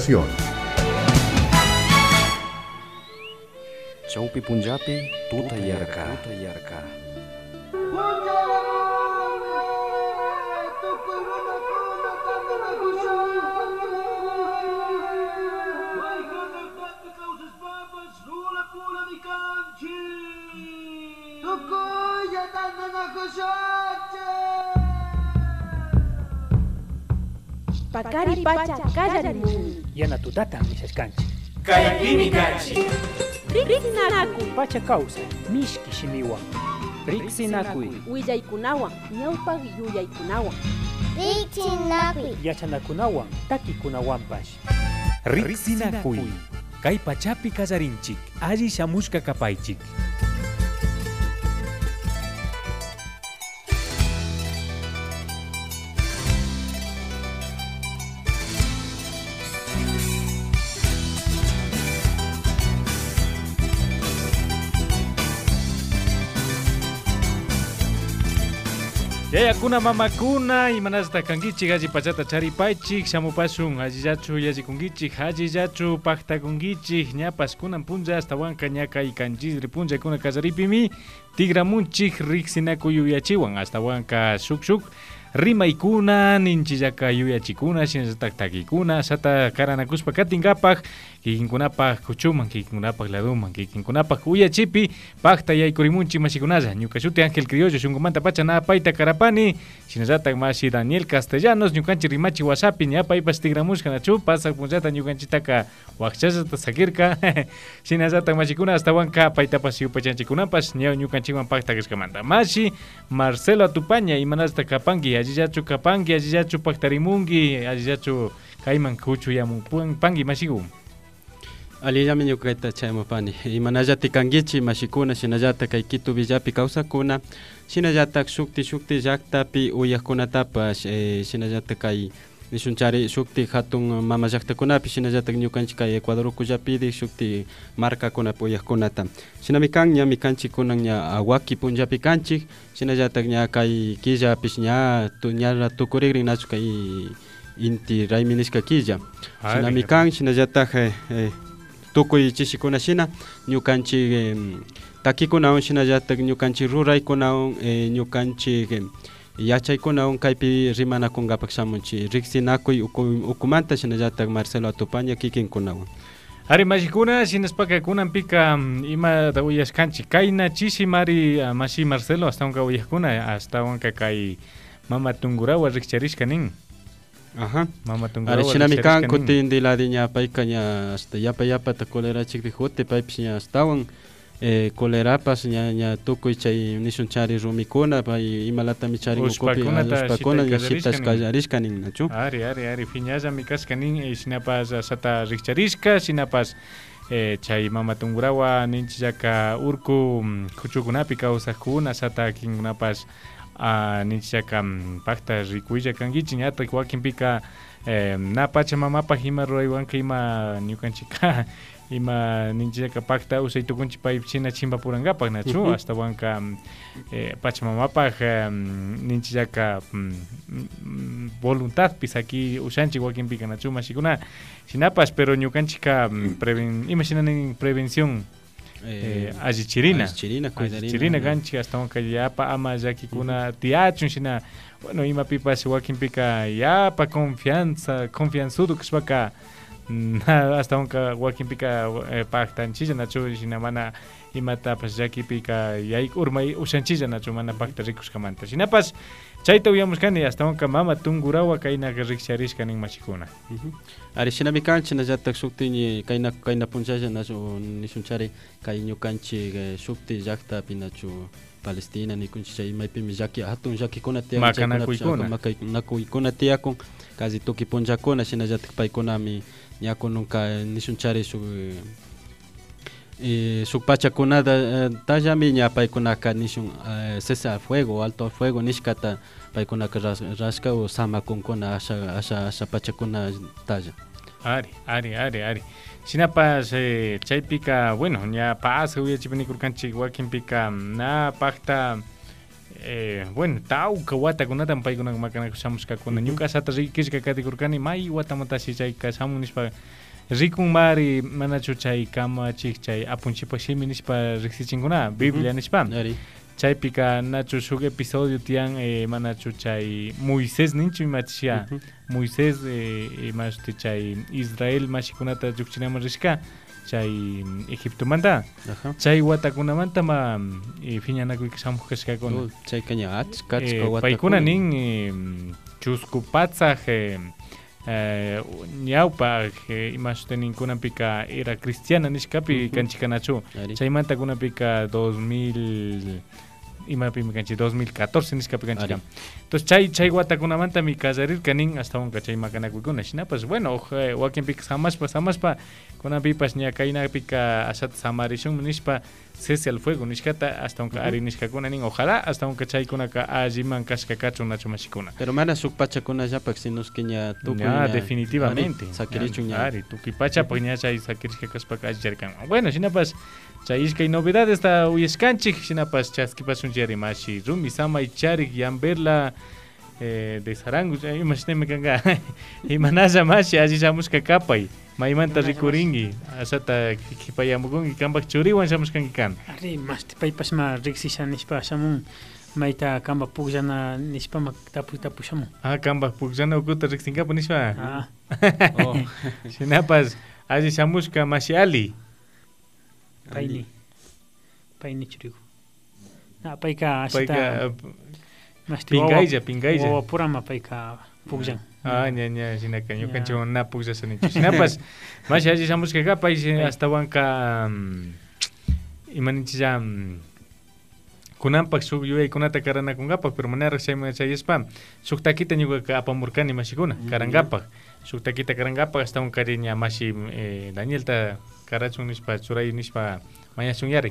Educación. Chaupi Punjabi, tuta yarka. Pakari pacha kallarimun. Yana tutata misaskanchi. Kaypimi kanchi. Riksinaku. Pacha causa, mishki shimiwa. Riksinakui. Willaykunawan, ñawpaq yuyaykunawan. Riksinakui. Yachanakunawan, takikunawanpash. Riksinakui. Kay pachapi kasarinchik, alli shamushka kapaychik. Yayakuna mamakuna imanasta kankichik alli pachata charipaychik shamupasun allillachu yachikunkichik allillachu paktakunkichik ñapas kunan punlla astawanka ñaka ikanchis punlla kuna kasaripimi tigramunchik riksinaku yuyachiwan astawanka shuk rimaykuna ninchillaka yuyachikuna shinallatak takikuna sata karanakuspa katinkapak kikinkunapaq kuchuman kikinkunapaq laduman kikinkunapaq uyachipi pakta yaykurimunchik masikunalla ñuka shuti Ángel Criollo shunkumanta pacha napayta karapani shinallatak masi Daniel Castellanos ñukanchik rimachi WhatsAppi ñapaypas tigramushkanachu pasak punllata ñukanchitaka wakchasata sakirka shinallatak masikuna astawanka paytapas yupachanchikunapas ñukanchikman pakta kashkamanta masi Marcelo Atupaña imanasta kapanki allillachu kapanki allillachu paktarimunki allillachu kayman kuchuyamun panki masiku Aliyami ñukaita chaymapani imanallati kankichik mashikuna shinallata kay Quito Villapi kawsakuna shinallatak shukti llaqtapi uyaqkunatapash shinallata kay nishunchari shukti hatun mama llaqtakunapi shinallatak ñukanchik kay Ecuador kullapidi shukti markakunapi uyaqkunata shinami kan ñami kanchik kunan ña waki punllapi kanchik shinallatak ña kay killapish ña tukurigrin nachu kay inti raymi nishka killa shinami kan shinallatak tukuy chishikuna shina ñukanchik takikunawan shinallatak ñukanchik ruraykunawan ñukanchik yachaykunawan kaypi rimanakunkapak shamunchik riksinakuy ukumanta shinallatak Marcelo Atupaña kikinkunawan Ari mashikuna shinaspaka kunanpika imata uyashkanchik kayna chisimari masi Marcelo astawanka uyakuna astawanka kay mama Tungurawa rikcharishka nin Ajá. Ari shinami kan kutin diladiña payka ña hasta yapa takolerachik dijuti paypish ña astawan kolerapas ña tukuy chay nishunchari rumikuna pay imalatami charin ukupi uspakuna ña shitas kallarishka nin nachu Ari fiñallami kashka nin shinapas sata rikcharishka shinapas chay mama Tungurawa ninchillaka urku kuchukunapi kawsaqkuna sata kinkunapas ninchaka pakta rikuylla kankichik ñatak wakinpika na pachamamapaj ima ruraywanka ima ñukanchika ima ninchaka pakta usaytukunchik paypi china chimpapurankapaj nachu astawanka pachamamapaj ninchaka voluntadpis aquí ushanchik wakinpika nachu mashikuna shinapas pero ñukanchika ima shinanin prevención allichirina kanchik astawanka yapa ama llakikuna tiachun shina bueno imapipas wakinpika yapa confianzudo kashpaka astawanka wakinpika paktanchilla nachu shina mana imatapas llakipika urmay ushanchilla nachu mana pakta rikushkamanta shinapas chayta uyamushkani astawanka mama Tungurawa kaynaka rikcharishka nin mashikuna Ari shinami kanchik nallatak shukti kayna punchalla nachu nishunchari kay ñukanchik shukti llaqtapi nachu Palestina nikunchik chay maypimi hatun llakikuna tiyakun nakuykuna tiyakun kazi tuki punllakuna shinallatak paykunami ñakununka nishunchari shuk pachakunata tallami ña paykunaka nishun cese al fuego alto al fuego nishkata paykunaka rashka o samakunkuna asha pachakuna talla Ari shinapas chaypika bueno ña pasa uyachipanikurkanchik wakinpika na pakta bueno, tauka watakunata paykunaqa makanaka shamushkakuna ñuqasata riqishqa katikurkani may watamatashi chay kashamun nispa rikun mari manachu chay kamachik chay apunchipak shimi nispa riqsichinkuna Biblia nispa chaypika nachu shuk episodio tiyan manachu chay Moisés ninchu imachishya Moisés imashti chay Israel mashikunata lluqchinaman rishka chay Egipto manta chay watakunamanta ma phiñanakuyka shamuq kashkakuna chay kaña achka watakuna paykuna nin chusku patsaj ñawpaq imashti ninkunapika era cristiana nishkapi kanchikanachu chaymanta kunapika 2014 nishkapi kanchika entonces chay watakunamanta mi kallarirka nin hasta onka chay makanakuykuna shinapas bueno wakinpika samashpa kunapipas ña kaynapika ashata samarishunmi nishpa cese al fuego nishkata hasta onka ari nishkakuna nin ojalá hasta onka chaykunaka alliman kashkakachu nachu mashikuna pero mana suk pachakunallapak sinusqa ña tukuy definitivamente sakirichun ña ari tukuy pachapak ña chay sakirishka kashpaka allicharkan bueno shinapas chay ishkay novedades ta uyashkanchik shinapas chaskipasunchari mashi rumi samay charik yamberla de Sarangu imashnemi kanga imanalla mashi alli shamushka kapay maymanta rikurinki asata kipayamukunki kanpak churiwan shamushkanki kan ari mashti paypas ma riqsisha nispa shamun mayta kanpak pukllana nispama tapushamun kanpak pukllana ukuta riqsinkapu nispa shinapas alli shamushka mashi ali payni churiku payka ashita Pingaylla. O purama payka pukjan. Ña shinaka ñukanchikwan na puksasanichu. Shinapas mashi alli shamushkaka pay hasta wanka imaninchilla kunanpak shuk yuyaykunata karanakunkapak pero manaraq chayaspa shuk takita ñuqaka apamurkani mashikuna karankapak. Shuk takita karankapak hasta wankari ña mashi Danielta karachun nispa churay nispa mañashunyari.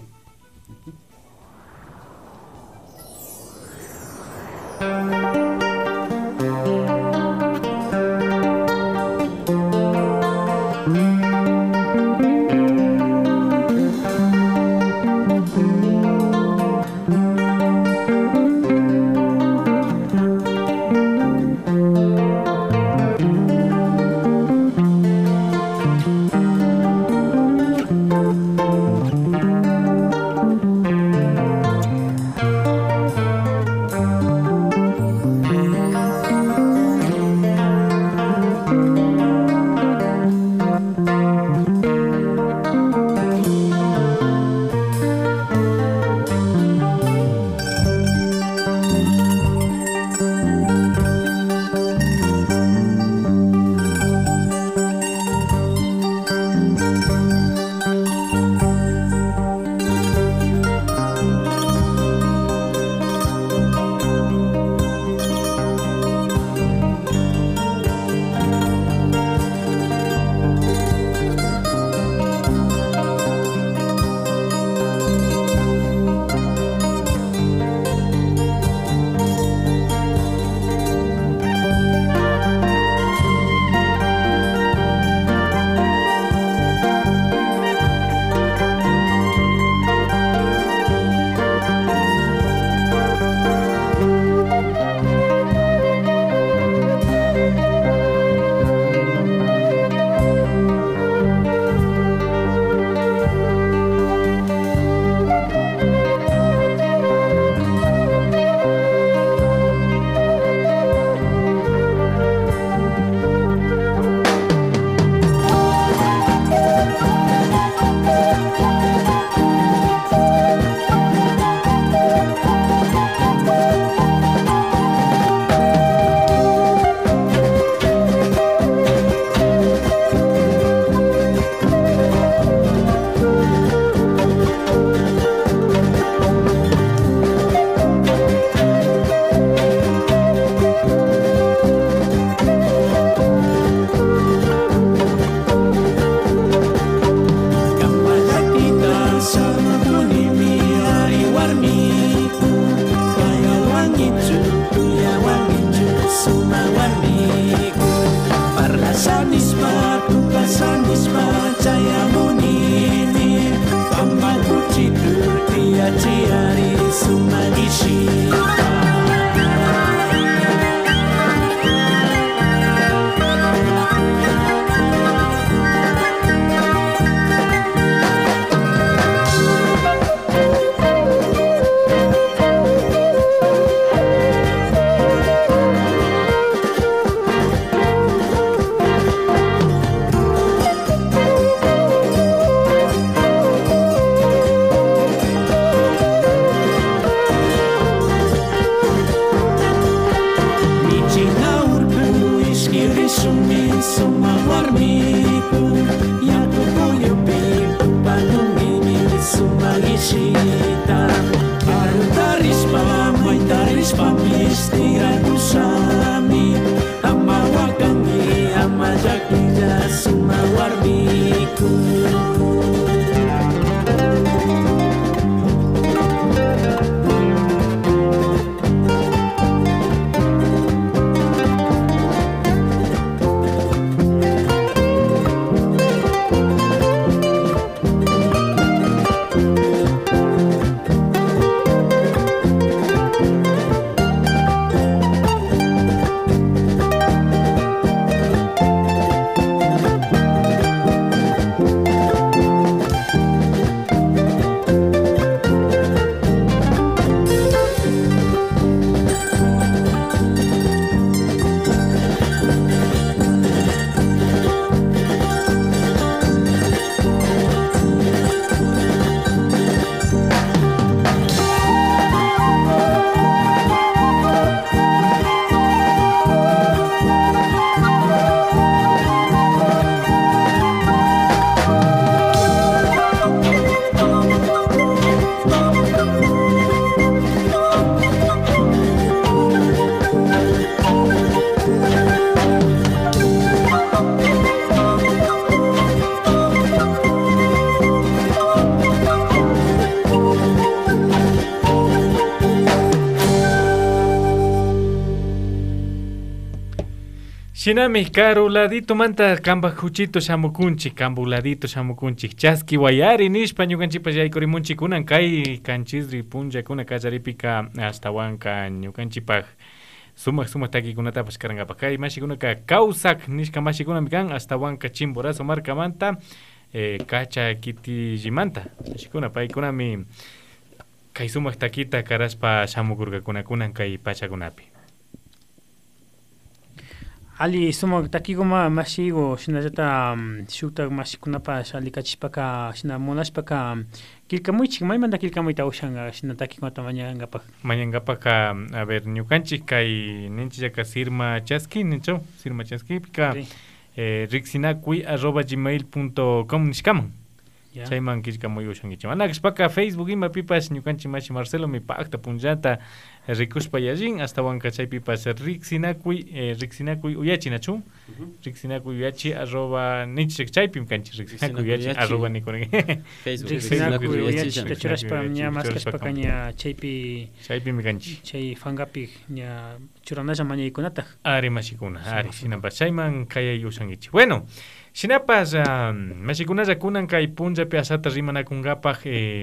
Ciari sumagishi Shinami karuladito manta kamba huchito shamukunchik, kambuladito shamukunchik. Chaski wayari nishpa ñukanchikpa yaykurimunchik kunan kay kanchisri punllakuna kallaripika astawanka ñukanchikpak sumak takikunatapas karangapak. Kay mashikunaka kawsak nishka mashikunami kan astawanka Chimborazo markamanta kacha kitillimanta. Mashikuna paykunami kay sumak takita karaspa shamukurkakuna kunan kay pachakunapi. Ali sumak takiguma masigo shinallata shukta masikunapas ali kachishpaka shina monashpaka kilkamuychik maymanta kilkamuyta ushanga shina takikunata mañangapaka a ver ñukanchik kay ninchillaka sirma chaski nincho sirma chaski pika riksinakuy@gmail.com nishkaman chayman killkamuy ushankichik anakashpaka Facebook ima pipas ñukanchik mashi Marcelo mi pakta punllata rikushpa yallin astawanka chaypipas riksinakuy uyachi nachu riksinakuy uyachi @ninchik chaypim kanchik riksinakuy uyachi @nikone Facebook riksinakuy uyachi tachurashpa ña maskashpaka ña chaypi mi kanchik chay fangapi ña churanalla mañaykunata ari mashikuna ari shinapas chayman kayay ushankichik. Bueno, shinapas mashikunalla kunan kay punllapi asata rimanakunkapaj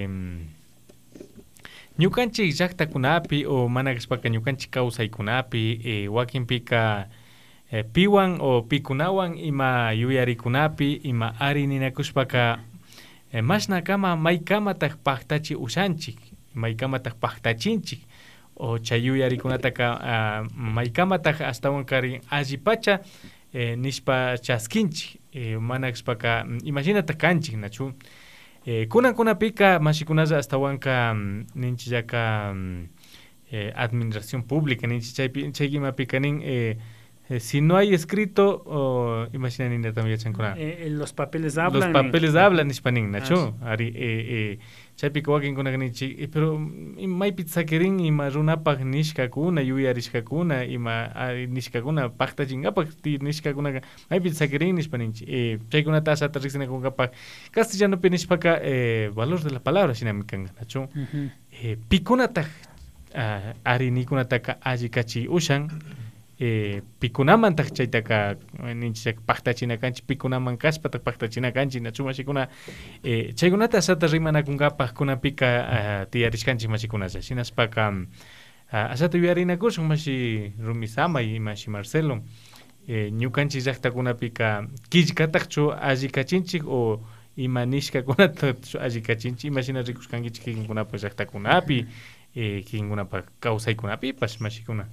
ñukanchik llaqtakunapi o mana kashpaka ñukanchik kawsaykunapi wakinpika piwan o pikunawan ima yuyarikunapi ima ari ninakushpaka mashnakama maykamataq paqtachi ushanchik maykamataq paqtachinchik o chay yuyarikunataka maykamataq astawankarin allipacha nishpa chaskinchik mana kashpaka imaginata kanchik nachu kunapika mashikunalla astawanka ninchillaka administración pública chaykimapika nin si no hay escrito o imagina nina también chankuna los papeles hablan nishpanin nachu ari chaypika wakinkuna ninchik pero maypit sakirin ima runapaq nishkakuna yuyarishkakuna ima nishkakuna paqtachinkapak ti nishkakuna maypit sakirin nishpaninchik chaykunata asata riksinakunkapaq castellanopi nishpaka valor de la palabra shinami kanqa nachu pikunataq arinikunataka allikachi ushan pikunamantaq chaytaka ninchik paqtachina kanchik pikunaman kashpataq paqtachina kanchik nachu mashikuna chaykunata asata rimanakunkapaq kunapika tiyarishkanchik mashikunalla shinaspaka asata yuyarinakushun mashi Rumisamay mashi Marcelo ñukanchik llaqtakunapika killkataqchu allikachinchik o ima nishkakunata allikachinchik imashina rikushkankichik kikinkunapak llaqtakunapi kikinkunapak kawsaykunapipas mashikuna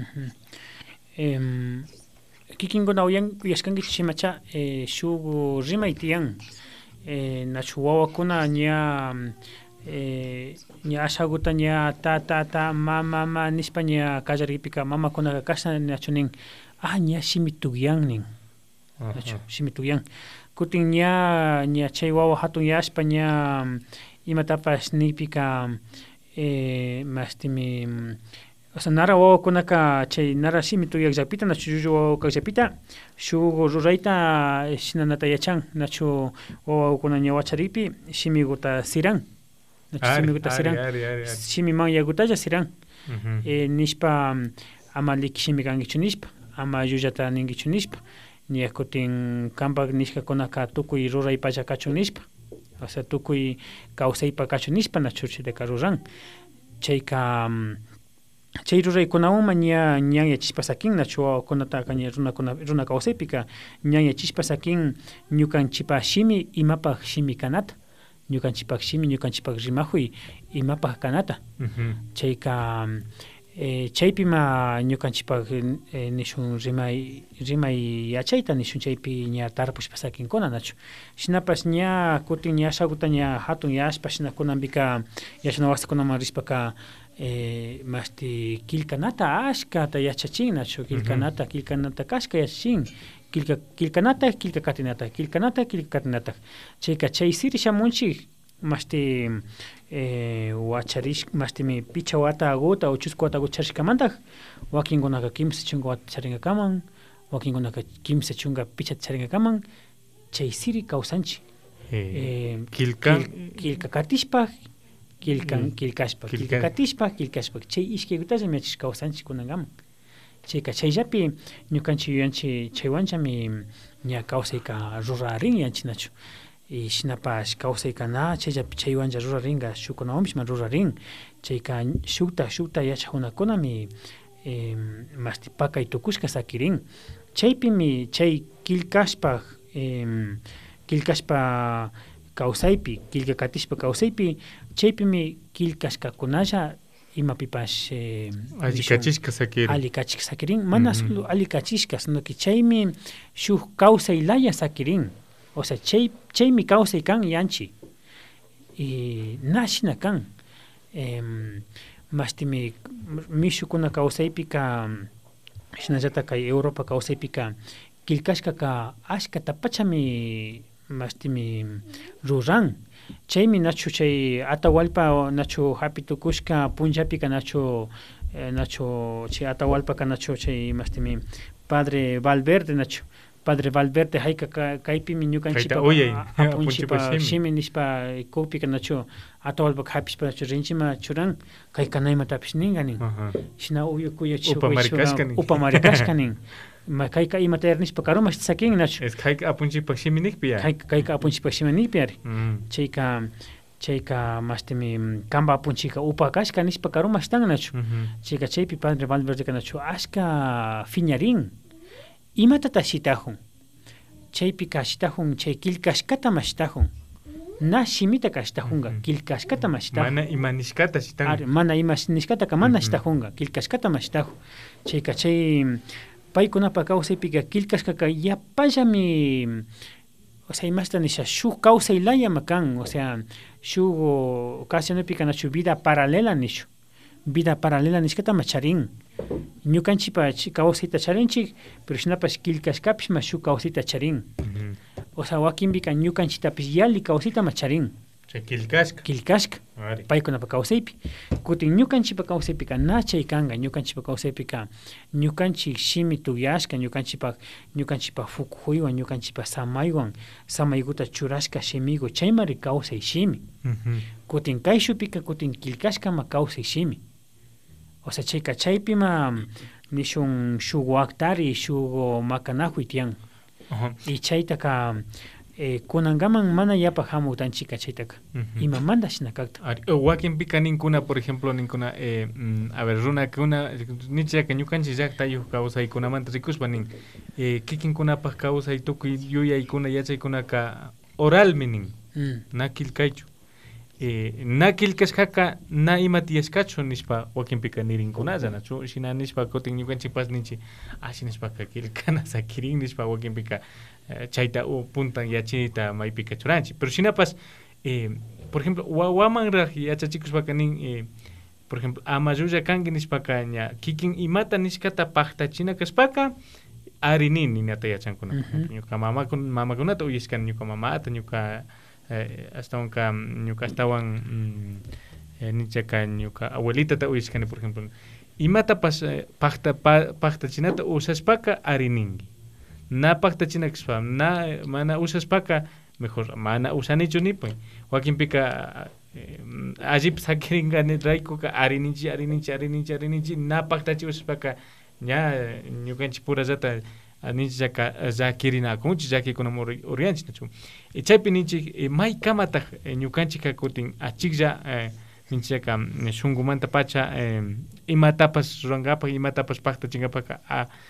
kikinkuna uyashkankichik shimacha shuk rimay tiyan nachu wawakuna ña ashaguta ña ta mama nishpa ña kallaripika mamakunaka kasha nachu nin ña shimi tukyan nin nachu shimi tukyan kutin ña chay wawa hatun yashpa ña imatapas nipika mastimi o sea nara wawakunaka chay nara shimi tukyakllapita nachu llullu wawakakllapita shuk rurayta shinanata yachan nachu wawakuna ña wacharipi shimiguta siran nachu shimiguta siran shimiman yagutalla siran nishpa ama liki shimi kankichu nishpa ama llullata ninkichu nishpa ña kutin kanpak nishkakunaka tukuy ruray pacha kachun nishpa o sea tukuy kawsaypa kachun nishpa nachu chaytaka ruran chayka chay ruraykunawanman ñan yachishpa sakin nachu wawakunataka ña runa kawsaypika ñan yachishpa sakin ñukanchikpa shimi imapaq shimi kanata ñukanchikpak shimi ñukanchikpak rimajuy imapaq kanata chayka chaypima ñukanchikpak nishun rimay yachayta nishun chaypi ña tarpushpa sakinkuna nachu shinapas ña kutin ña ashaguta ña hatun yashpa shina kunanpika yashana wasikunaman rishpaka masti kilkanata ashkata yachachin nachu kilkanata kashka yachachin kilkanata kilkakatinata chayka chay siri shamunchik masti wacharish mastimi picha wata aguta o chusku wata aguta charishkamantaq wakinkunaka kimsa chunka wata charinkaman wakinkunaka kimsa chunka picha charinkaman chay siri kawsanchik kilkakatishpa kilkashpa chay ishkaykutalla miachish kawsanchik kunankaman chayka chayllapi ñukanchik yuyanchik chaywanchami ña kawsayka rurarin yanchinachu y shinapash kawsaykana chayllapi chaywancha rurarinqa shukkunawanpish man rurarin chayka shukta yachakunakunami masti pakay tukushka sakirin chaypimi chay kilkashpa kawsaypi kilka katishpa kawsaypi chaypimi kilkashkakunalla imapipash allikachishka sakirin mana solo allikachishka sino que chaymi shuk kawsaylaya sakirin o sea chaymi kawsay kan yanchi y nashina kan mastimi mishukuna kawsaypika shinallata kay Europa kawsaypika kilkashkaka ashkata pachami mastimi ruran chaymi nachu chay Atahualpa nachu hapi tukushka punllapika nachu chay Atahualpaka nachu chay mastimi Padre Valverde hayka kaypimi ñukanchipa apunchipa shimi nishpa kupika nachu Atahualpaka hapishpa nachu rinchima churan kay kanaymatapish ninganin shina uyukuyachu upamarikashkanin kayka imata ernishpa karumash sakin nachu es kayka apunchipa shiminikpi kayka apunchipa shiminikpi chayka mastimi kamba apunchika upakashka nishpa karumash tan nachu chayka chaypi Padre Valverde nachu ashka fiñarin imatata shitajun chaypika shitajun chay kilkashkata mashtajun na shimita kashtajunga kilkashkata mashtajun mana imanishkata shitan mana imanishkata mana shitajunga kilkashkata mashtajun chayka chay paykunapa kawsaypika kilkashkaka yapallami o sea imashta nisha shuk kawsaylaya makan o sea shuk ocasionapika nachu vida paralela nishkata macharin ñukanchipa kawsayta charinchik pero shinapash kilkashkapish ma shuk kawsayta charin o sea wakinpika ñukanchitapish yali kawsayta macharin kilkashka paykunapa kawsaypi kutin ñukanchipa kawsaypika nachay kanga ñukanchipa kawsaypika ñukanchik shimi tuyashka ñukanchipa fukuywan ñukanchipa samaykuta churashka shimiku chaymari kawsay shimi kutin kayshupika kutin kilkashkama kawsay shimi o sea chayka chaypima nishun shuk waktari shuk makanajuy tiyan y chaytaka kunangaman mana yapa hamutanchika chaytaka imamanta shina kakta wakinpika ninkuna por ejemplo ninkuna a ver runakuna nichaka ñukanchik llaqtayuq kawsaykunamanta rikushpa nin kikinkunapaq kawsay tukuy yuyaykuna yachaykunaka oralmi nin na kilkaychu na kilkashkaka na ima tiyashkachu nishpa wakinpika nirinkunalla nachu shina nishpa kutin ñukanchikpas ninchik nishpaka kilkana sakirin nishpa wakinpika chayta puntan yachita maypika churanchik pero shinapas por ejemplo wamanraq yachachikushpaka nin por ejemplo amayulla kanki nishpaka ña kikin imata nishkata paktachina kashpaka arinin ninata yachankuna ñuka mamakunata uyashkani ñuka mamata ñuka astawan ñuka astawan nichaka ñuka abuelitata uyashkani por ejemplo imatapas paktachinata usashpaka arininki na paktachina kashpa na mana usashpaka mejor mana usanichu nipuy wakinpika allip sakiringani raykuka arininchi na paktachi usashpaka ña ñukanchik purallata ninchaka llakirinakunchik llakikuna uryanchik nachu chaypi ninchik maykamataq ñukanchik kutin achiklla ninchaka shunkumanta pacha imatapas rurankapak imatapas paktachinkapak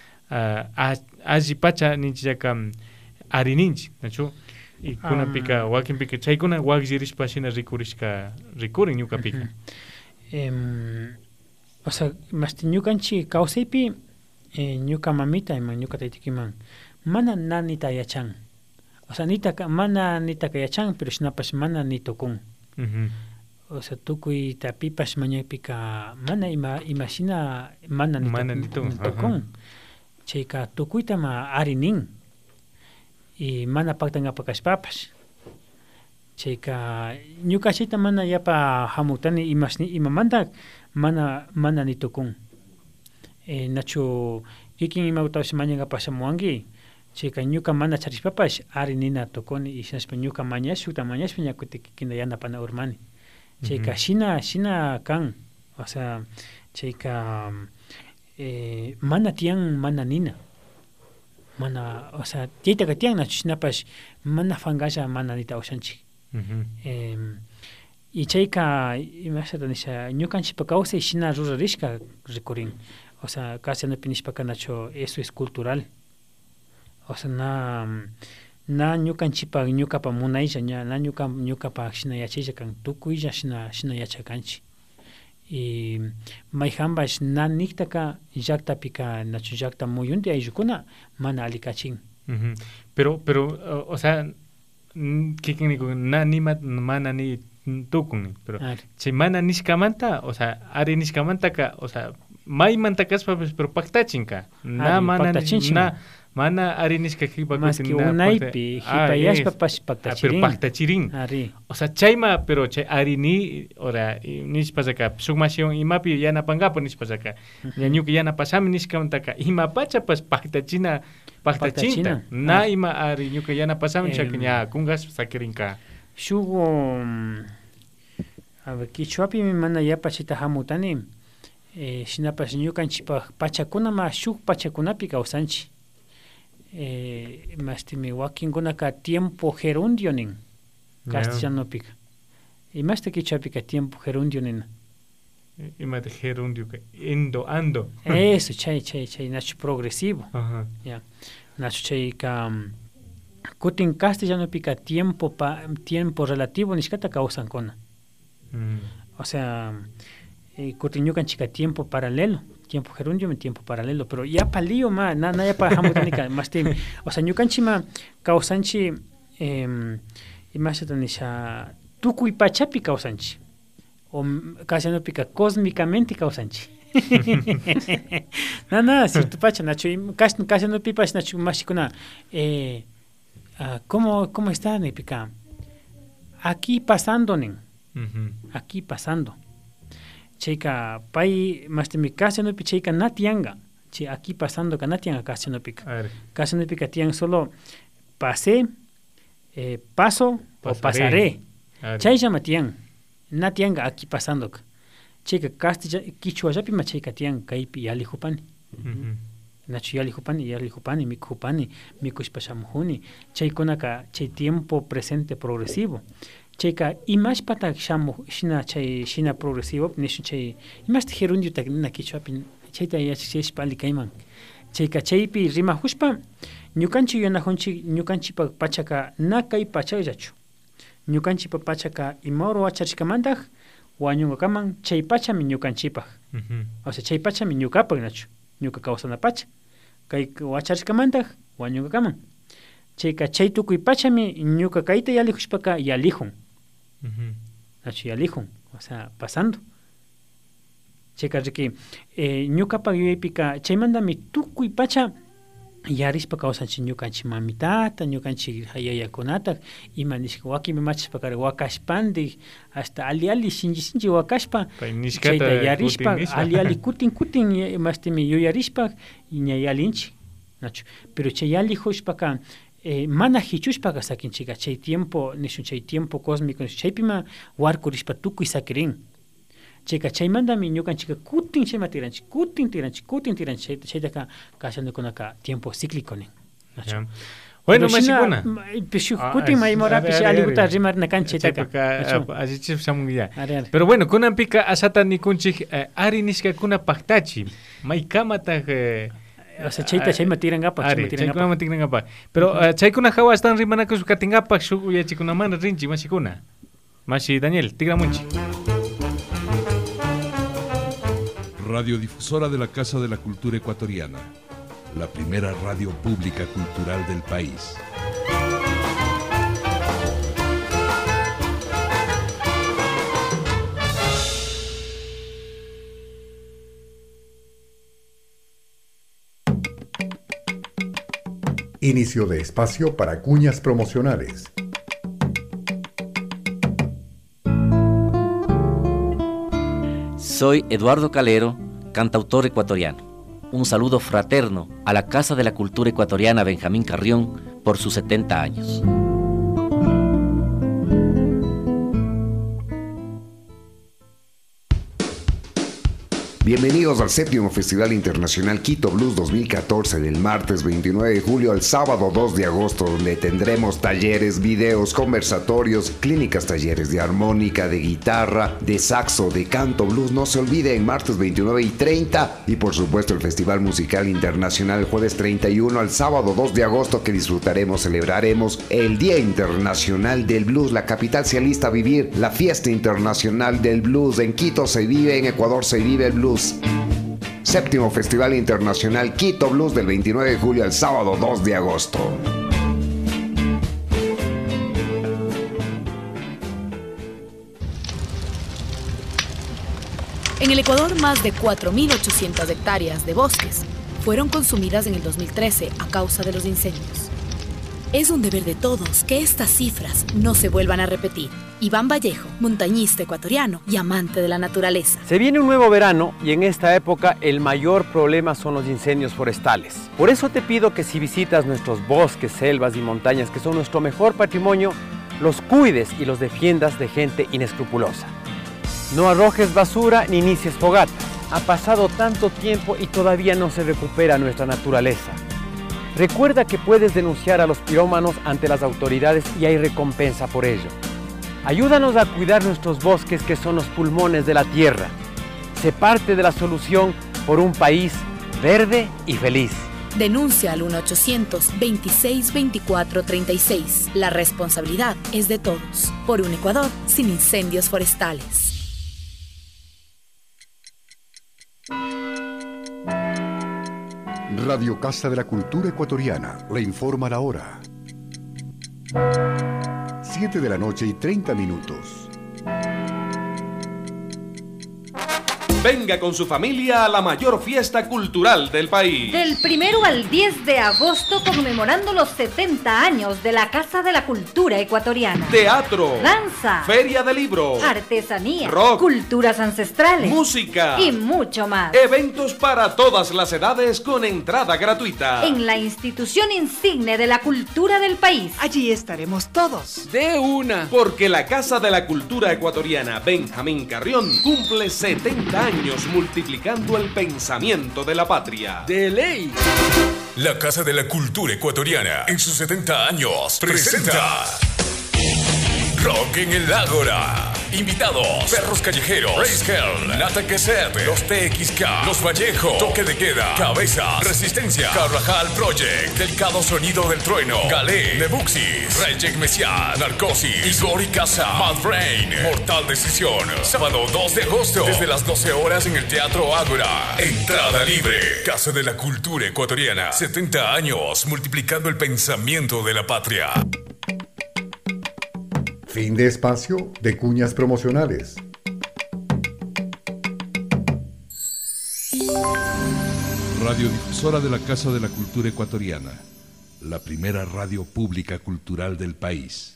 alli pacha ninchaka arininchik nachu y kunapika wakinpika chaykuna wakllirishpa shina rikurin ñukapika o sea masti ñukanchik kawsaypi ñuka mamita ima ñuka taytakiman mana nanita yachan o sea mana nitaka yachan pero shinapash mana nitukun o sea tukuytapipash mañaypika mana imashina mana nitukun chayka tukuytama arinin y mana paktankapak kashpapash chayka ñuka chayta mana yapa hamutani imamanta mana nitukun nachu kikin imawtapish mañankapak shamuwanki chayka ñuka mana charishpapash ari nina tukuni y shinashpa ñuka mañashpa ña kutin kikinta yanapana urmani chayka shina kan o sea chayka mana tiyan mana nina mana o sea tiyaytaqa tiyan nachu shinapash mana fangasha mana nita ushanchik y chayka imashata nisha ñukanchikpa kawsay shina rurarishka rikurin o sea Casianopi nishpaka nacho eso es cultural o sea na ñukanchikpa ñukapa munaylla na ñukapa shina yachaylla kan tukuylla shina yachakanchik y mayhambash na niktaka llaktapika nachu llakta muyunti ayllukuna mana alikachin pero o sea kikiniku na nima mana ni tukun pero chay mana nishkamanta o sea ari nishkamantaka o sea maymanta kaspa pero paktachinka na mana mana ari nishkakipa más que unaypi hipayashpa pero paktachirin o sea chayma pero chay ari ni ora nishpasaka sukmashion imapi yanapangapo nishpasaka ñañuka yanapasami nishkamantaka imapacha pas paktachinta na ima ari ñuka yanapasami chakña kungas sakirinka shugo a ver kichwapi mana yapachita hamutani shinapas ñukanchikpa pachakunama shuk pachakunapi kawsanchik mastimi wakinkunaka tiempo gerundio nin castellanopika imasta kichwapika tiempo gerundio nina imata gerundio ando eso chay nachu progresivo ya nachu chayka kutin castellanopika tiempo relativo nishkata kawsankuna o sea kutin ñukanchikka tiempo paralelo tiempo gerundio tiempo paralelo pero ya palio ma na ya para hamutanika más o sea ñukanchima kawsanchi imashatanisha tukuy pachapi kawsanchi o Casianopika cósmicamente kawsanchi na cierto pacha nacho Casianopi pacha nacho mashikuna cómo está nipika aquí pasando nen aquí pasando chayka pay mastimi Casianopi chayka natianga chay aquí pasando ka natianga Casianopika Casianopika tiyan solo pasé paso o pasaré chay llama tiyan natianga aquí pasando chayka kichwallapi ma chayka tiyan kaypi yalihupani nachu yalihupani mikuhupani mikushpa shamuhuni chaykunaka chay tiempo presente progresivo chayka imashpata shina progresivo nishu chay imashta gerundio taknina kichwapi chayta yachishpa alikayman chayka chaypi rimahushpa ñukanchik yanajunchik ñukanchikpa pachaka na kay pachayllachu ñukanchikpa pachaka imauro wacharishkamantaq wañunqakaman chay pachami ñukanchikpaq o sea chay pachami ñukapak nachu ñuka kawsana pacha kay wacharishkamantaq wañunqakaman chayka chay tukuy pachami ñuka kayta yalihushpaka yalihun nachu yalihun o sea pasando chayka riki ñukapak yuyaypika chaymantami tukuy pacha yarishpa kawsanchik ñukanchik mamitata ñukanchik yayakunata ima nishka wakimi machishpakari wakashpandik hasta ali shinchi wakashpa chayta yarishpa ali kutin mastimi yuyarishpa ña yalinchik nachu pero chay yalihushpaka mana hichushpaka sakinchika chay tiempo nishun chay tiempo cósmico chaypima warkurishpa tukuy sakirin chayka chaymantami ñukanchikka kutin chayma tiranchik kutin tiranchik chaytaka Casianokunaka tiempo cíclico nin bueno mashikuna kutin maymorapish aliguta rimarina kanchik chaytaka allichip shamunlla pero bueno kunanpika asata nikunchik ari nishkakuna paktachi maykamata o sea chayma tirangapak pero chaykuna hawastan rimanakush katingapak shuk uyachikunamanta rinchi mashikuna mashi Daniel tigramunchi. Radiodifusora de la Casa de la Cultura Ecuatoriana, la primera radio pública cultural del país. Inicio de espacio para cuñas promocionales. Soy Eduardo Calero, cantautor ecuatoriano. Un saludo fraterno a la Casa de la Cultura Ecuatoriana Benjamín Carrión por sus 70 años. Bienvenidos al 7º Festival Internacional Quito Blues 2014 del martes 29 de julio al sábado 2 de agosto, donde tendremos talleres, videos, conversatorios, clínicas, talleres de armónica, de guitarra, de saxo, de canto blues. No se olviden, martes 29 y 30, y por supuesto el Festival Musical Internacional jueves 31 al sábado 2 de agosto, que disfrutaremos, celebraremos el Día Internacional del Blues. La capital se alista a vivir la fiesta internacional del blues. En Quito se vive, en Ecuador se vive el blues. 7º Festival Internacional Quito Blues del 29 de julio al sábado 2 de agosto. En el Ecuador, más de 4.800 hectáreas de bosques fueron consumidas en el 2013 a causa de los incendios. Es un deber de todos que estas cifras no se vuelvan a repetir. Iván Vallejo, montañista ecuatoriano y amante de la naturaleza. Se viene un nuevo verano y en esta época el mayor problema son los incendios forestales. Por eso te pido que si visitas nuestros bosques, selvas y montañas, que son nuestro mejor patrimonio, los cuides y los defiendas de gente inescrupulosa. No arrojes basura ni inicies fogatas. Ha pasado tanto tiempo y todavía no se recupera nuestra naturaleza. Recuerda que puedes denunciar a los pirómanos ante las autoridades y hay recompensa por ello. Ayúdanos a cuidar nuestros bosques, que son los pulmones de la tierra. Sé parte de la solución por un país verde y feliz. Denuncia al 1-800-26-24-36. La responsabilidad es de todos. Por un Ecuador sin incendios forestales. Radio Casa de la Cultura Ecuatoriana le informa la hora. 7:30 p.m. Venga con su familia a la mayor fiesta cultural del país. Del 1 al 10 de agosto, conmemorando los 70 años de la Casa de la Cultura Ecuatoriana. Teatro, danza, feria de libros, artesanía, rock, culturas ancestrales, música y mucho más. Eventos para todas las edades con entrada gratuita. En la institución insigne de la cultura del país. Allí estaremos todos. De una. Porque la Casa de la Cultura Ecuatoriana Benjamín Carrión cumple 70 años multiplicando el pensamiento de la patria. ¡De ley! La Casa de la Cultura Ecuatoriana en sus 70 años presenta Rock en el Ágora. Invitados: Perros Callejeros, Race Hell, Nata Cassette, los TXK, Los Vallejo, Toque de Queda, Cabeza, Resistencia, Carvajal Project, Delicado Sonido del Trueno, Galé, Nebuxis, Reject Messiah, Narcosis, Igor y Casa, Mad Brain, Mortal Decisión. Sábado 2 de agosto, desde las 12 horas en el Teatro Ágora. Entrada libre. Casa de la Cultura Ecuatoriana. 70 años multiplicando el pensamiento de la patria. Fin de espacio de cuñas promocionales. Radiodifusora de la Casa de la Cultura Ecuatoriana, la primera radio pública cultural del país.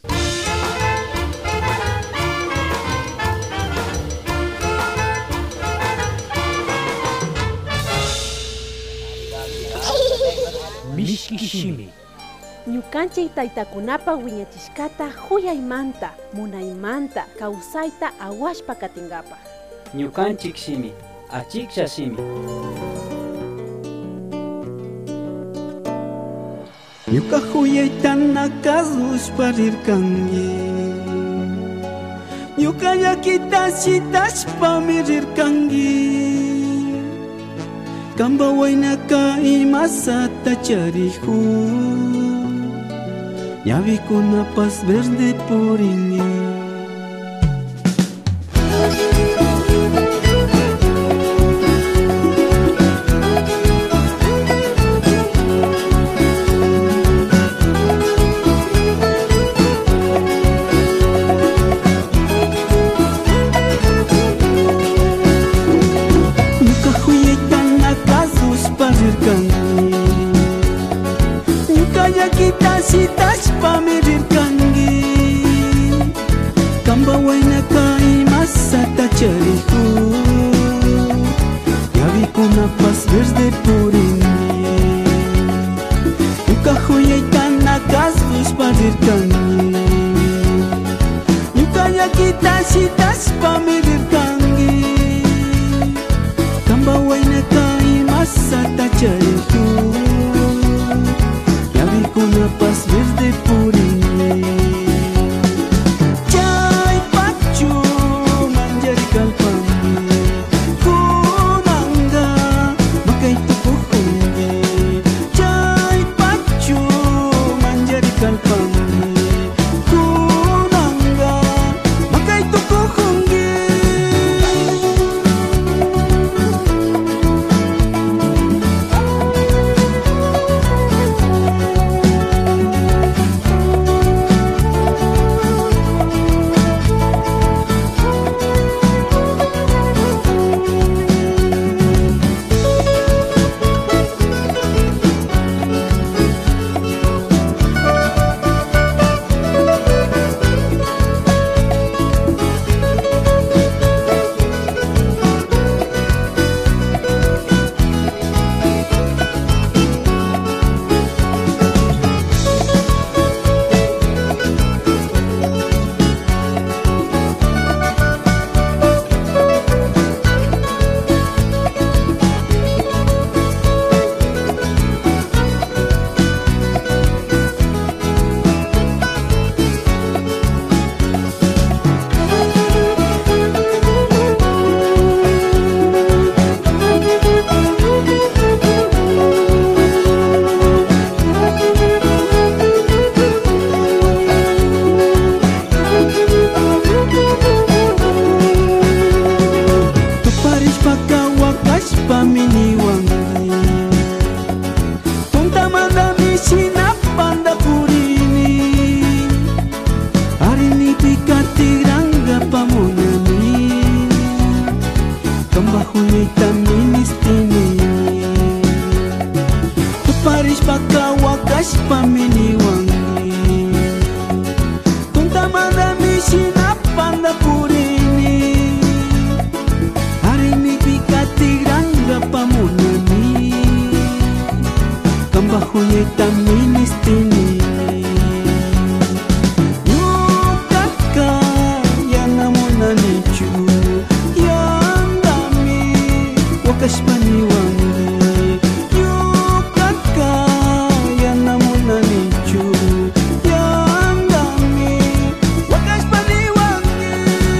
Mishkishimi. Ñukanchik taytakunapa wiñachishkata huyaymanta, munaymanta, kawsayta awashpa katingapa. Ñukanchik shimi, achiksha shimi. Ñuka huyaytana kasushpa rirkangi. Ñuka llakita shitashpami rirkangi. Kamba waynaka imasata charihu. Ñawikunapas verde purini. Ñuka huyaytana kasushpa rirkangi. Ñuka llakita shitashpami rirkangi. Kamba waynaka imasata charihu. Ñawikunapas verde purini. Ñuka huyaytana kasushpa rirkangi. Ñuka llakita shitashpami rirkangi. Kamba tigranga pamunani Kambahunita ministini Tuparish baka wakash pamini wangi Tuntamada mishina panda purini Harini pika tigranga pamunani Kambahunita ministini Kashpani wangi yukaka yanamuna nichu yangami wakashpani wangi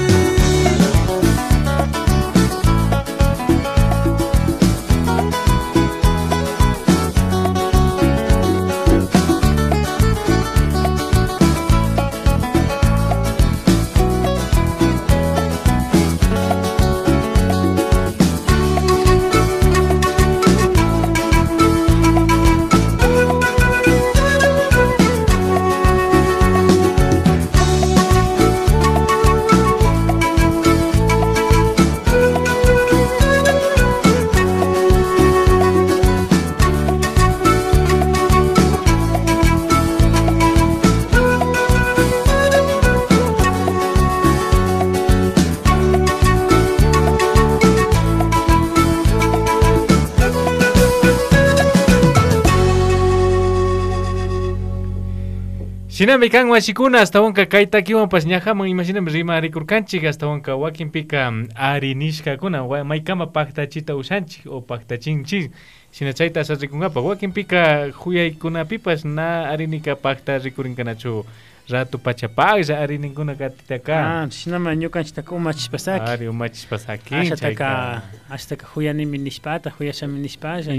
Sinami kan washikuna hasta wanka kaita kiwan pas ñajaman imaginam rima rikurkanchik hasta wanka wakin pika arinishka kuna maykama paktachita usanchik o paktachinchik sina chayta asas rikunapa wakin pika huyaykunapipas na arinika pakta rikurinkanachu rato pachapaqlla arininkuna katitaka sinama ñukanchitaka umachishpasaki ari umachishpasaki ashtaka huyanimi nishpata huyashami nishpalla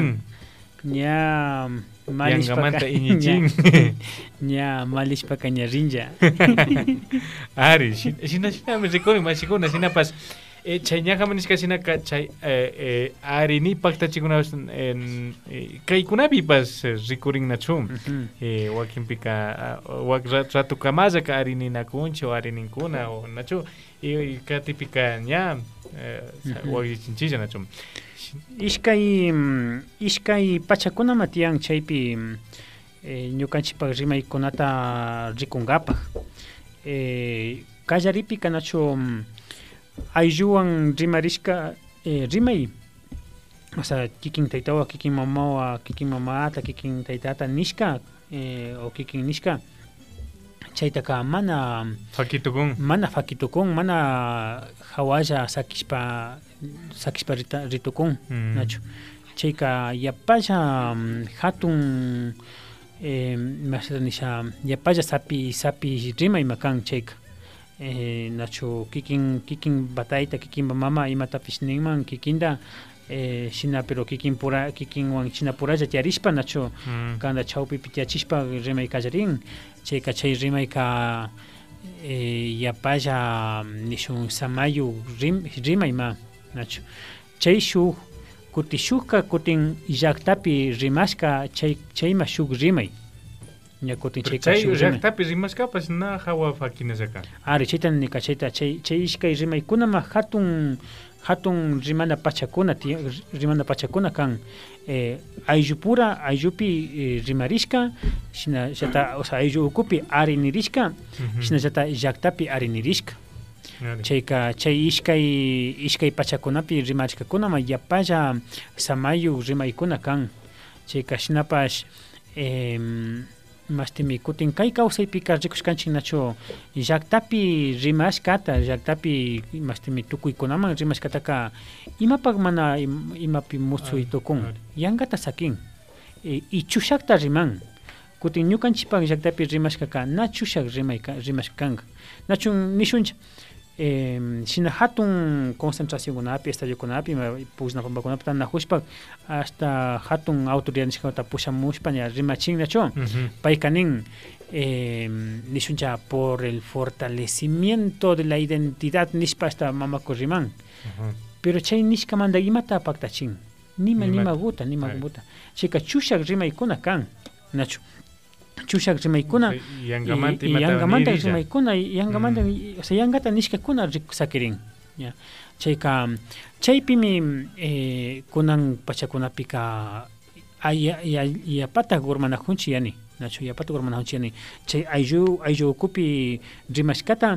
ña Yangamanta iñichin ña malishpaka ña rinja ari shina me reconi mashikuna sina pas chay ñajamanishka sinaka chay arini paktachikuna kaykunapi pas rikurinnachu wakinpika wak ratukamalla ka arininakunchi o arininkuna o nachu katipika ña wakinchinchilla nachu Ishkay pachakuna tiyan chaypi ñukanchikpak rimaykunata rikunkapaq kallaripi kanachu aylluwan rimarishka rimay o sea kikin taytawa kikin mamawa kikin mamata kikin taytata nishka o kikin nishka chaytaka mana fakitukun mana hawalla sakishpa ritukun nachu chayka yapalla hatun mashanisha yapalla sapi rimay makan chayka nachu kikin batayta kikin mama imatapish ninman kikinda shina pero kikin wan shina puralla tiarishpa nachu kanda chawpi tiachishpa rimay kallarin chayka chay rimayka yapalla nishun samayu rimayma nachu chay shuk kutin llaqtapi rimashka chayma shuk rimay ña kutin chay llaqtapi rimashkapas na hawa fakinasaka ari chaytan nika chayta chay ishkay rimaykunama hatun rimana pachakuna kan ayllupi rimarishka shina llata o sea ayllu ukupi arinirishka shina llata llaqtapi arinirishka chayka chay ishkay pachakunapi rimarishkakunama yapalla samayu rimaykuna kan chayka shinapash mastimi kutin kay kawsaypika rikushkanchik nachu llaqtapi rimashkata llaqtapi mastimi tukuykunaman rimashkataka imapak mana imapi mutsuytukun yankata sakin ichushakta riman kutin ñukanchikpak llaqtapi rimashkaka nachushak rimashkanka nachun nishuncha shina hatun concentracionkunapi estadiokunapi pugnapambakunapi najushpak hasta hatun autoridadnishkata pushamushpa ña rimachinnachu payka nin nishuncha por el fortalecimiento de la identidad nishpa hasta mamako riman pero chay nishkamanta imata paktachin nima guta chayka chushak rimaykuna kan nachu chushak rimaykuna yangamanta rimaykuna yangamanta o sea yangata nishkakuna sakirin ya chaypimi kunan pachakunapika yapata gormanajunchi yani nacho yapata gormanajunchi yani chay ayllukupi rimashkata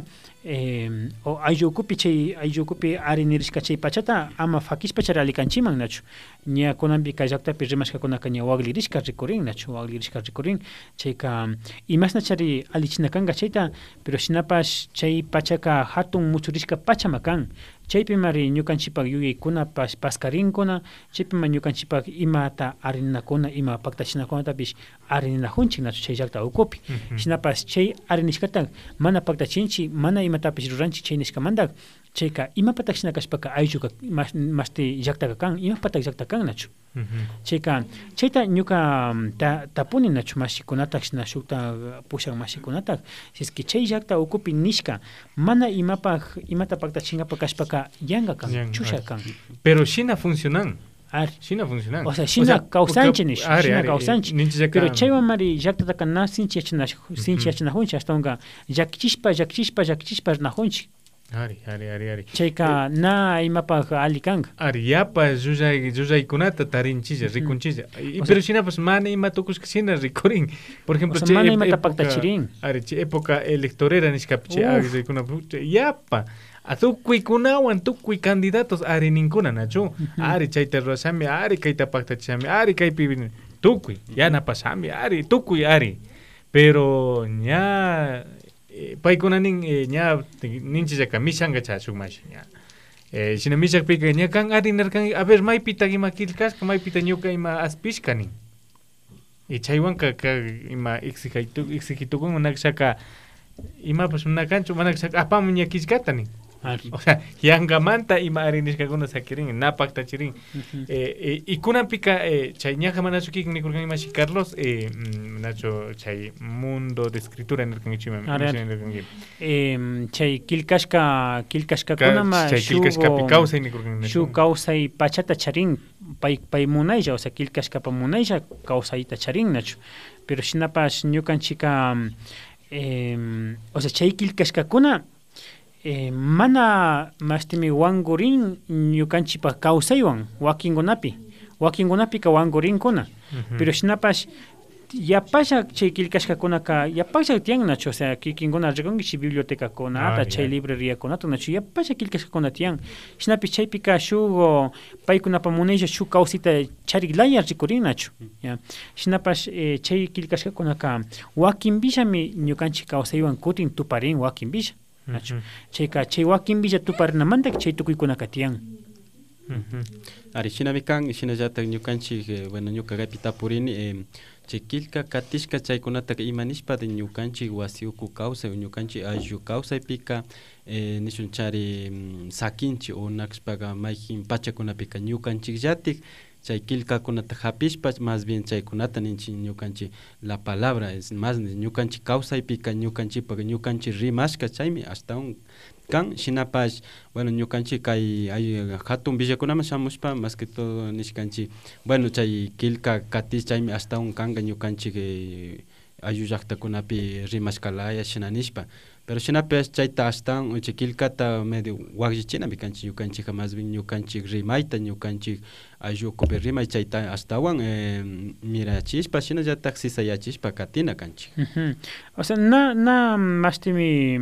o ayllukupi arinirishka chay pachata ama fakishpa charalikanchiman nacho ña kunanpika llaktapi rimashkakunaka ña waglirishka rikurin nacho waglirishka rikurin chayka imasna chari alichina kanka chayta pero shinapash chay pachaka hatun muchurishka pachama kan chaypi mari ñukanchipak yuyaykuna paskarinkuna chaypima ñukanchipak imata arinakuna ima paktachinakunatapish arinajunchik nacho chay llakta ukupi shinapas chay arinishkata mana paktachinchi mana imatapish ruranchik chay nishkamanta chayka imapatak shina kashpaka aylluka mashti llaktaka kan imapatak llakta kan nacho chayka chayta ñuka tapuni nacho mashikunata shina shukta pushan mashikunata siski chay llakta ukupi nishka mana imata paktachinkapak kashpaka yanga kan chusha kan pero shina funcionan o sea shina causanchi shina causanchi pero chaywan mari llaktataka na sinchi yachanajunchi hasta unka llakchishpa rnajunchi Ari. Chayka na imapak alikanka. Ari yapa yuyaykunata tarinchilla, rikunchilla. Pero shinapas mana imatukushka shina rikurin. Por ejemplo, o sea, mana imata paktachirin. Ari época electorera nishkapiche agrizaykuna yapa. Atukuykunawan tukuy candidatos ari ninkuna nachu. Ari chayta ruwashami, ari kayta paktachishami, ari kaypi tukuy yanapashami, ari tukuy ari. Pero ña paykunanin ña ninchillaka mishanga chashukmashi ña shina mishakpika ña kan arinarkan a ver maypita ima kilkashka maypita ñuka ima aspishkanin y chaywanka ima ixikitukun nakshaka imapas nakanchu manakshaka apamu ña kishkatanin o sea yangamanta ima arinishkakuna sakirin napaktachirin y kunanpika chay ñaqa manachu kikin nikurkan imashi Carlos nacho chay mundo de escritura nirkanchima chay kilkashka kunama chay kilkashkapi kawsay nikurkan shu kawsay pachata charin pay munaylla o sea kilkashkapa munaylla kawsayta charin nacho pero shinapas ñukanchika o sea chay kilkashkakuna mana mastimi wangurin ñukanchipa kawsaywan wakinkunapika wangurinkuna pero shinapash yapasha chay kilkashkakunaka yapasha tiyan nacho o sea kikinkuna rikunkishi bibliotecakunata chay libreriakunata nacho yapasha kilkashkakuna tiyan shinapish chaypika shuk paykunapa munaylla shuk kawsita chariklaya rikurin nacho shinapash chay kilkashkakunaka wakinpillami ñukanchik kawsaywan kutin tuparin wakinpilla nacho chayka chay wakinpilla tuparinamanta chay tukuykunaka tiyan ari shinami kan shinallatak ñukanchik bueno ñuka kaypi tapurini chay kilka katishka chaykunata imanishpa de ñukanchik wasi uku kawsay ñukanchik ayllu kawsaypika nishun chari sakinchi o nakshpaga mayjin pachakunapika ñukanchikllatik chay kilkakunata hapishpa más bien chaykunata ninchi ñukanchik la palabra es más ñukanchik kawsaypika ñukanchik rimashka chaymi hasta un kan shinapash bueno ñukanchik kay hatun villakunaman shamushpa más que todo nishkanchik bueno chay kilka katish chaymi hasta un kanga ñukanchik ayllu llaqtakunapi rimashkalaya shinanishpa pero shinapash chayta hasta chay kilkata medio waqllichinami kanchik ñukanchik más bien ñukanchik rimayta ñukanchik ayllukupi rimay chayta hastawwan mirachishpa shinallatak sisayachishpa katina kanchik o sea na mastimi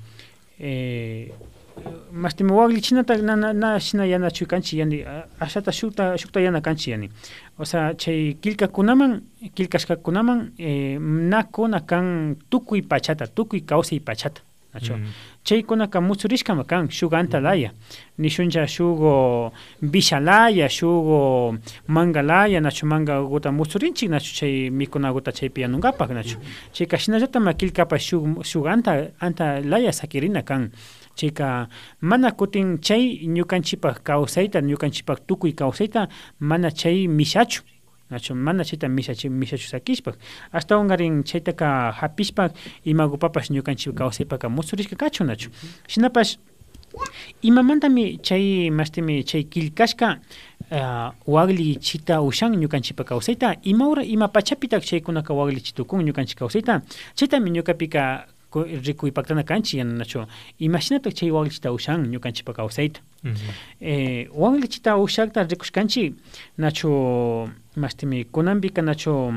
waqlichinata na shina yana chuykanchik yani ashata shukta yana kanchik yani o sea chay kilkashkakunaman nakuna kan tukuy pachata tukuy kawsay pachata nacho chaykunaka muchurishkama kan shuk antalaya nishuncha shugo bishalaya shugo mangalaya nacho mangakuta muchurinchik nacho chay mikunakuta chaypi yanunkapak nacho chayka shinallatama kilkapa shuk antalaya sakirina kan chayka mana kutin chay ñukanchipak kawsayta ñukanchipak tukuy kawsayta mana chay mishachu nacho mana chayta mishachu sakishpak hasta ungarin chaytaka hapishpak imagupapash ñukanchik kawsaypaka musurishka kachu nacho shinapash Imamantami chay mastimi chay kilkashka wagli chita ushan ñukanchipa kawsayta ima pachapita chaykunaka wagli chitukun ñukanchik kawsayta chaytami ñukapika rikuypaktana kanchik yananachu imashinata chay wagli chita ushan ñukanchipa kawsayta wagli chita ushakta rikushkanchik nachu mastimi kunanpika nachu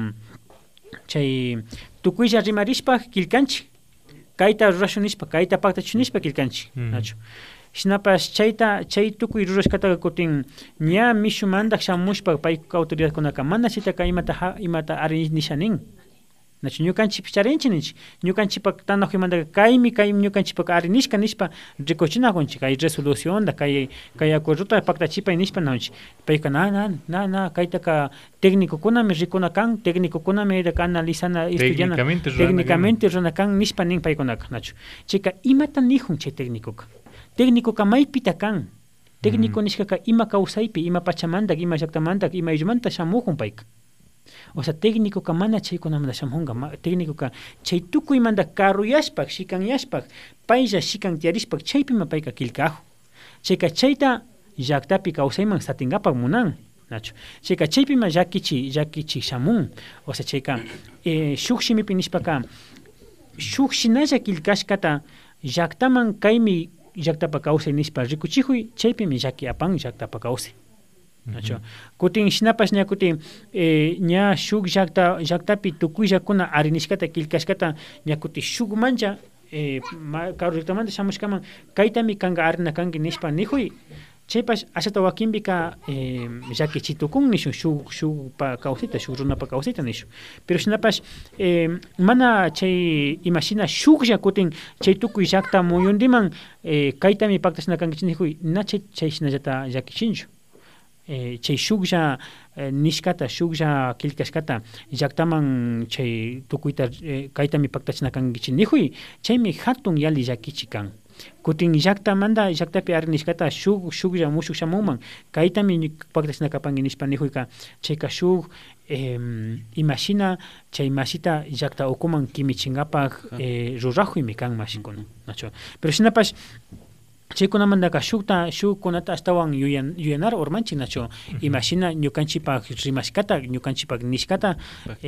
chay tukuylla rimarishpa kilkanchik kayta rurashunishpa kayta paktachunishpa kilkanchik nachu shinapas chay tukuy rurashkata kutin ña mishumanta shamushpa payka autoridadkunaka mana chaytaka imata ari nishanin nachu ñukanchik charinchik ninchik ñukanchipak tanajuymanta kay ñukanchipak ari nishka nishpa rikuchinakunchik kay resolucionta kay acuerdota paktachipay nishpa nanchik payka na kaytaka técnicokunami rikuna kan técnicokunami analizana estudiana técnicamente runa kan nishpa nin paykunaka nachu chayka imata nijun chay técnicoka maypita kan técnico nishkaka ima kawsaypi ima pachamanta ima llaqtamanta ima ayllummanta shamuhun payka o sea técnicoka mana chaykunamanta shamuhunka técnicoka chay tukuymanta karuyashpak shikanyashpak paylla shikan tiyarishpak chaypima payka kilkajun chayka chayta llaqtapi kawsayman satinkapak munan nachu chayka chaypima llakichik shamun o sea chayka shuk shimipi nishpaka shuk shinalla kilkashkata llaqtaman kaymi llaqtapa kawsay nishpa rikuchijuy chaypimi llaki apan llaqtapa kawsay nachu kutin shinapas ña kutin ña shuk llaqtapi tukuyllakuna arinishkata kilkashkata ña kutin shuk mancha karuriktamanta shamushkaman kaytami kanka arina kanki nishpa nijuy chaypas ashata wakinpika llakichitukun nishun shuk pa kawsayta shuk runapa kawsayta nishun pero shinapas mana chay imashina shuklla kutin chay tukuy llaqta muyundiman kaytami paktashna kankichik nijuy na chay shinallata llakichinchu chay shuklla nishkata shuklla kilkashkata llaqtaman chay tukuyta kaytami paktachina kankichik nijuy chaymi hatun yali llakichik kan kutin llaqtapi arinishkata shuklla mushuk shamunman kaytami paktachina kapanki nishpa nijuyka chayka shuk imashina chay masita llaqta ukuman kimichinkapak rurajuymi kan mashikuna nachu pero shinapas chaykunamantaka shukkunata astawan yuyanar urmanchik nachu imashina ñukanchipak rimashkata ñukanchipak nishkata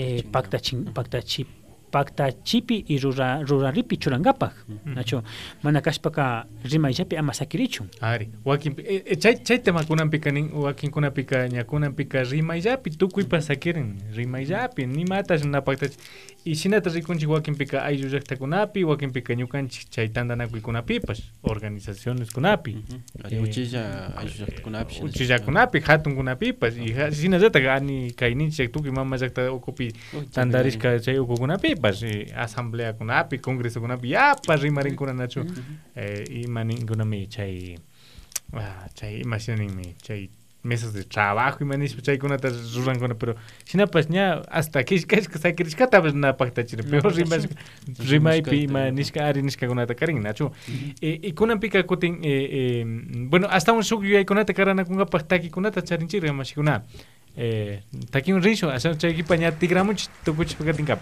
paktachipi y ruraripi churankapak nachu mana kashpaka rimayllapi ama sakirichun ari wakinpi chay temakunanpika nin wakinkunapika ñakunanpika rimayllapi tukuypas sakirin rimayllapi nimatash na paktachi y shinata rikunchik wakinpika ayllu llaqtakunapi wakinpika ñukanchik chay tantanakuykunapipas organizacioneskunapi uchilla ayllu llaqtakunapi uchillakunapi hatunkunapipas y shinallatak ani kayninchik tukuy mama llaqta ukupi tantarishka chay ukukunapi asamblea kunapi congreso kunapi yapas rimarinkuna nachu imaninkunami chay imaginaninmi chay mesas de trabajo imanishpa chaykunata rurankuna pero shinapas ña hasta kishkashka sakirishkatapas na paktachina peor rimaypi ima nishka ari nishkakunata karin nachu y kunanpika kutin bueno hasta un shuk yuyaykunata karanakunkapak takikunata charinchirka mashikuna takin risho ashan chaykipa ña tigramunchik tukuchishpa katinkapak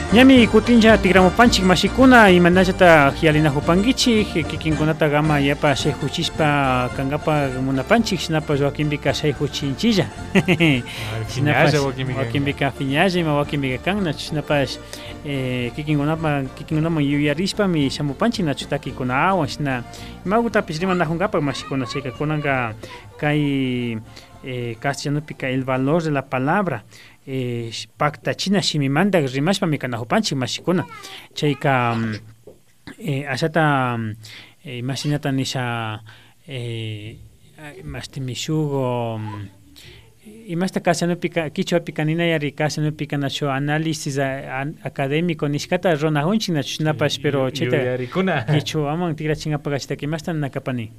Ñami kutinja tigramupanchik mashikuna imanallata hialinahupankichik kikinkunata gama yapa shayhuchispa kankapa munapanchik shinapas wakinpika shayhuchinchilla shinapas wakinpika fiñalla ima wakinpika kan nachu shinapas kikinkunaman yuyarispami shamupanchik nachu takikunawan shina imaykutapish rimanajunkapak mashikuna chayka kunanka kay castellanopika el valor de la palabra paktachina shimimanta rimashpami kanajupanchik mashikuna chayka ashata imashinata nisha mastimi shugo imasta castellanopika kichwapika ninayari castellanopika nacho análisis académico nishkata ronajunchik nachu shinapash pero chayta kichwaman tigrachinapakashitaki imasta nakapani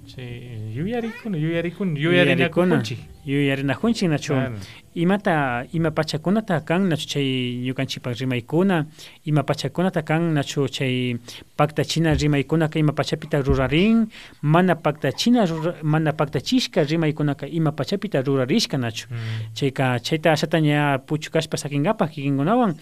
yuyarinakunchik nachu ima pachakunata kan nachu chay ñukanchikpak rimaykuna ima pachakunata kan nachu chay paktachina rimaykunaka ima pachapita rurarin mana paktachishka rimaykunaka ima pachapita rurarishka nachu chayta ashata ña puchukashpa sakinkapak kikinkunawan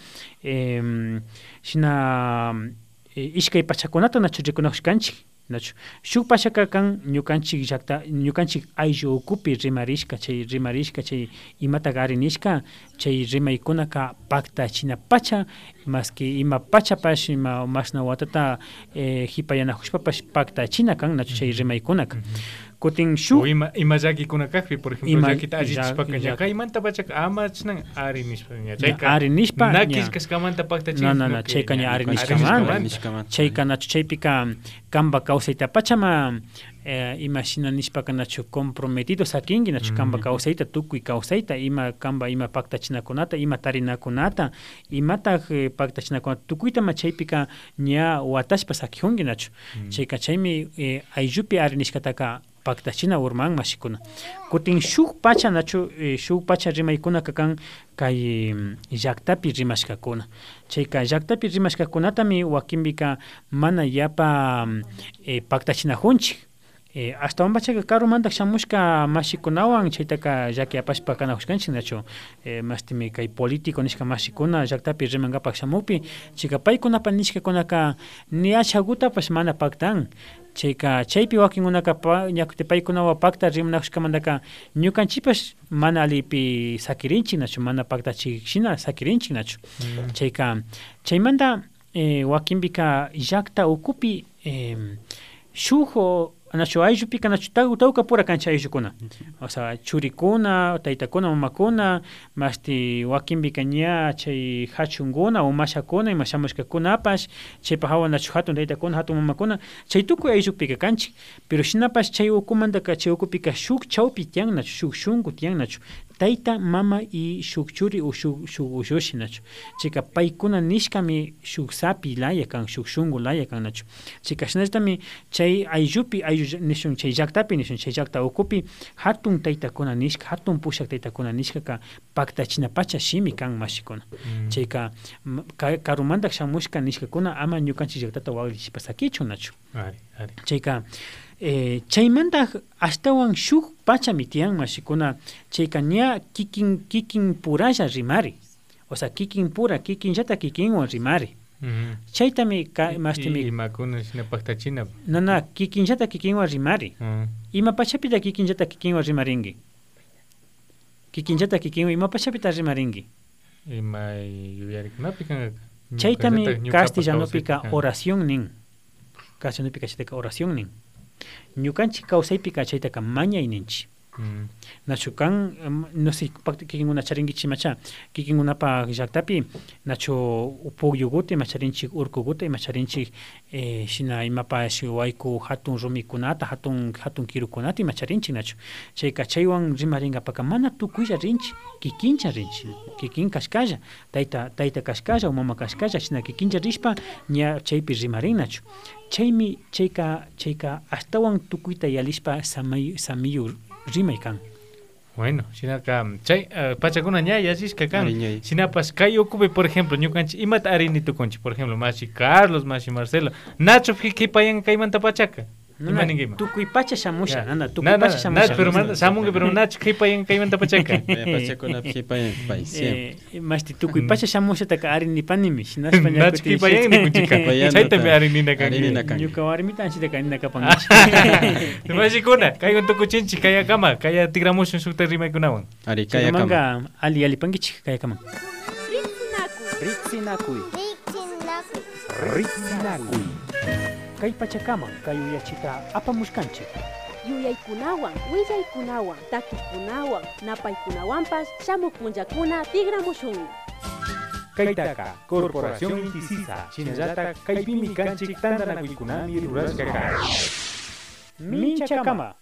shina ishkay pachakunata nachu rikunakushkanchik nachu shuk pachaka kan ñukanchik ayllu ukupi rimarishka chay imata garinishka chay rimaykunaka paktachina pacha maski ima pachapash ima mashna watata hipayanakushpapash paktachina kan nachu chay rimaykunaka kutin shuk ima llakikunakakpi por ejemplo llakita allichishpaka ñaka imanta pachaka ama chnan arinishpa nakishkaskamanta paktachina chayka ña arinishkamanta chayka nachu chaypika kamba kawsayta pachama imashina nishpaka nachu comprometido sakinki nachu kamba kawsayta tukuy kawsayta ima paktachinakunata ima tarinakunata imatak paktachinakunata tukuytama chaypika ña watashpa sakijunki nachu chayka chaymi ayllupi arinishkataka paktachina urman mashikuna kutin shuk pacha nachu shuk pacha rimaykunaka kan kay llaktapi rimashkakuna chayka llaktapi rimashkakunatami wakinpika mana yapa paktachinajunchik hasta wanpachaka karumanta shamushka mashikunawan chaytaka llaki apashpa kanajushkanchik nachu mastimi kay político nishka mashikuna llaktapi rimankapak shamupi chayka paykunapa nishkakunaka ni achagutapash mana paktan chayka chaypi wakinkunaka ñakuti paykunawan pakta rimanakushkamantaka ñukanchikpash mana alipi sakirinchik nachu mana paktachikshina sakirinchik nachu chayka chaymanta wakinpika llakta ukupi shuk nachu ayllupika nachu tawka pura kancha ayllukuna o sea churikuna taytakuna mamakuna mashti wakinpika ña chay hachunkuna o mashakuna ima shamushkakunapash chaypa hawan nachu hatun taytakuna hatun mamakuna chay tukuy ayllupika kanchik pero shinapash chay ukumantaka chay ukupika shuk chawpi tiyan nachu shuk shunku tiyan nachu tayta mama y shuk churi o shuk ushushi nachu chayka paykuna nishkami shuk sapi laya kan shuk shunku laya kan nachu chayka shinallatami chay ayllupi nishun chay llaktapi nishun chay llakta ukupi hatun taytakuna nishka hatun pushak taytakuna nishkaka paktachinapacha shimi kan mashikuna chayka karumantak shamushka nishkakuna ama ñukanchik llaktata waglishpa sakichu nachu chayka chaymanta ashtawan shuk pachami tiyan mashikuna chayka ña kikin puralla rimari o sea kikinllata kikinwan rimari chaytami mastimi imakuna shina paktachina kikinllata kikinwan rimari ima pachapita kikinllata kikinwan rimarinki kikinllata kikinwan ima pachapita rimarinki ima yuyarikunapi kan chaytami castellanopika oración nin castellanopika chaytaka oración nin ñukanchik kawsaypika chaytaka mañay ninchik nachu kan no sé kikinkuna charinkichik macha kikinkunapak llaktapi nachu pukyukuta ima charinchik urkukuta ima charinchik shina imapash wayku hatun rumikunata hatun kirukunata ima charinchik nachu chayka chaywan rimarinkapak mana tukuylla rinchik kikincha rinchik kikin kashkalla tayta kashkalla o mama kashkalla shina kikincha rishpa ña chaypi rimarin nachu chaymi chayka astawan tukuyta yalishpa samiyu rimay kan bueno shinaka chay pachakuna ña yallishka kan shinapas kay ukupi por ejemplo ñukanchik imata arinitukunchik por ejemplo mashi Carlos mashi Marcelo Nacho kipayan kaymanta pachaka Tukuy pacha shamusha, nana, tukuy pacha shamusha. Pero samunga pero nach kipayan kaymanta pachaca. Pachacuna kipayan pay. Masti tukuy pacha shamusha taka ari ni panimi, shinas paña. Nach kipayan ni kuchika. Chaita me ari ni naka. Yuka warmita ansi taka ni naka pangachi. Mashikuna, kaygon tukuchinchi kaya kama, kaya tigramush en su terrima kunawan. Ari kaya kama. Ali pangichi kaya kama. Ritsinakuy. Kay pachakama, kay uyachita apamushkanchik. Yuyaykunawan, willaykunawan, takikunawan, napaykunawanpas shamuk punllakuna tigramushunmi. Kaytaka, Corporación Intisisa, Chinallata, Kaypimi Kanchik Tandanakuykunami Rurashkaka. Minchakama.